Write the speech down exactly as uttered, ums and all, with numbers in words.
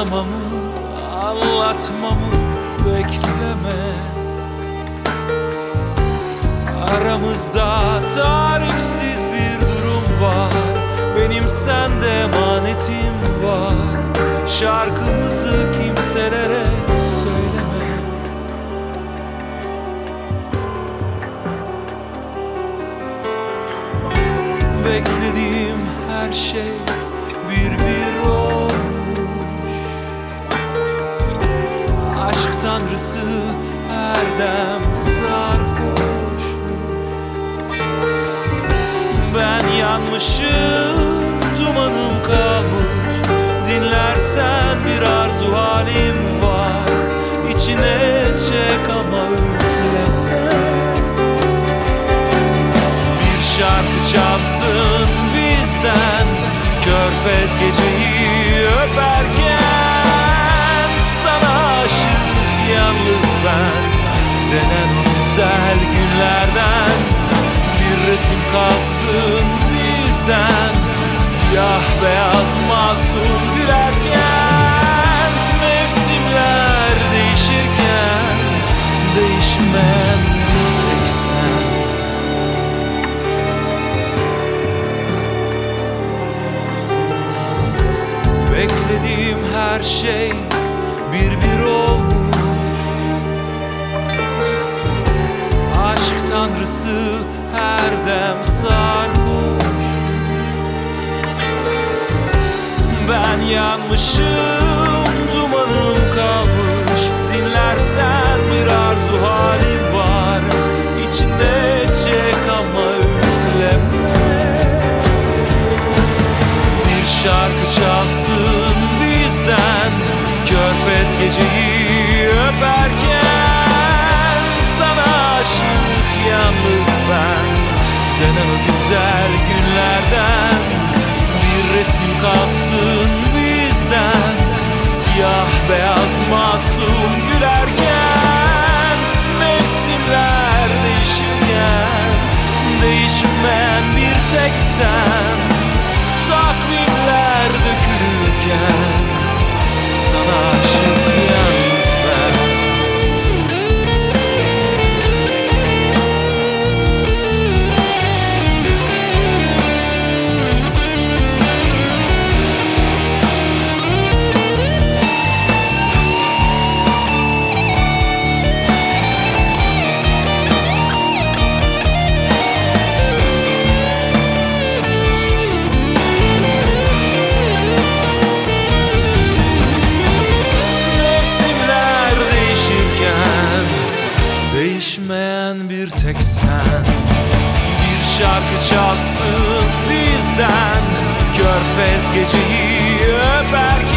Anlamamı, anlatmamı bekleme. Aramızda tarifsiz bir durum var. Benim sende emanetim var. Şarkımızı kimselere söyleme. Beklediğim her şey bir bir olmuş. Aşk tanrısı her dem sarhoş. Ben yanmışım, dumanım kalmış. Dinlersen bir arzu halim var. İçine çek ama üfleme. Bir şarkı çalsın bizden, Körfez geceyi öperken. Sana aşık yalnız ben, denen o güzel günlerden. Bir resim kalsın bizden, siyah beyaz masum gülerken. Mevsimler değişirken, değişmeyen bir tek sen. Beklediğim her şey bir bir olmuş. Aşk tanrısı her dem sarhoş. Ben yanmışım, dumanım kalmış. Dinlersen bir arzu halim var. İçinde çek ama üfleme. Bir şarkı çalsın bizden, Körfez geceyi öperken. Sana aşık yalnız ben, denen o güzel günlerden. Bir resim kalsın bizden, siyah beyaz masum gülerken. Mevsimler değişirken, değişmeyen bir tek sen. Takvimler dökülürken, sana aşık yalnız ben. Değişmeyen bir tek sen. Bir şarkı çalsın bizden, Körfez geceyi öperken.